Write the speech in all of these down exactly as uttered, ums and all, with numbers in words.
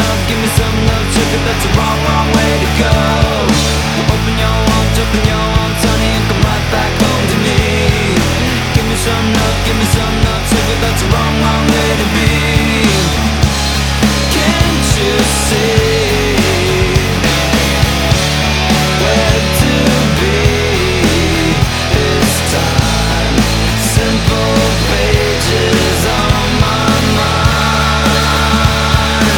love, give me some love, sugar, that's the wrong, wrong way to go. Open your arms, open your arms, honey, and come right back home to me. Give me some love, give me some love, sugar, that's the wrong, wrong way to be. Can't you see where to be this time? Simple pages on my mind.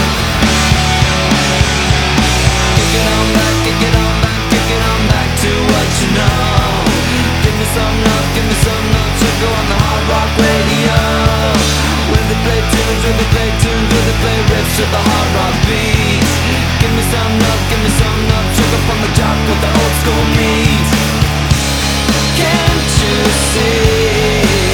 Kick it on back, kick it on back, kick it on back to what you know. Give me some love, give me some love, sugar on the hard rock radio. Where they play tunes, where they play tunes, where they play riffs with the hard rock beats. Give me some love, give me some love, sugar from the jock with the old school meat. Can't you see